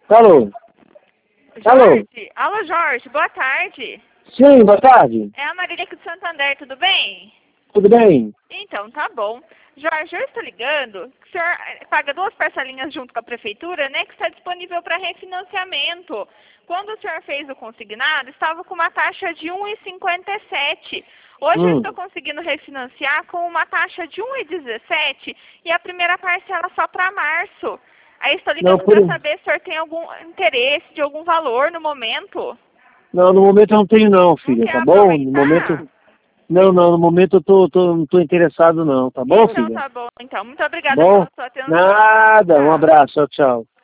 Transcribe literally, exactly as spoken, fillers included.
Alô? Alô? Jorge? Alô, Jorge, boa tarde. Sim, boa tarde. É a Marília aqui do Santander, tudo bem? Tudo bem? Então, tá bom. Jorge, eu estou ligando, que o senhor paga duas parcelinhas junto com a prefeitura, né, que está disponível para refinanciamento. Quando o senhor fez o consignado, estava com uma taxa de um vírgula cinquenta e sete. Hoje eu Hum. estou conseguindo refinanciar com uma taxa de um vírgula dezessete e a primeira parcela só para março. Aí estou ligando Não, por... para saber se o senhor tem algum interesse de algum valor no momento. Não, no momento eu não tenho não, filha, Não quer tá bom? No aproveitar? momento... Não, não, no momento eu tô, tô, não tô interessado não, tá bom, Então filha? tá bom. Então, muito obrigada Bom? pela sua atenção. Nada, um Tchau. abraço, tchau, tchau.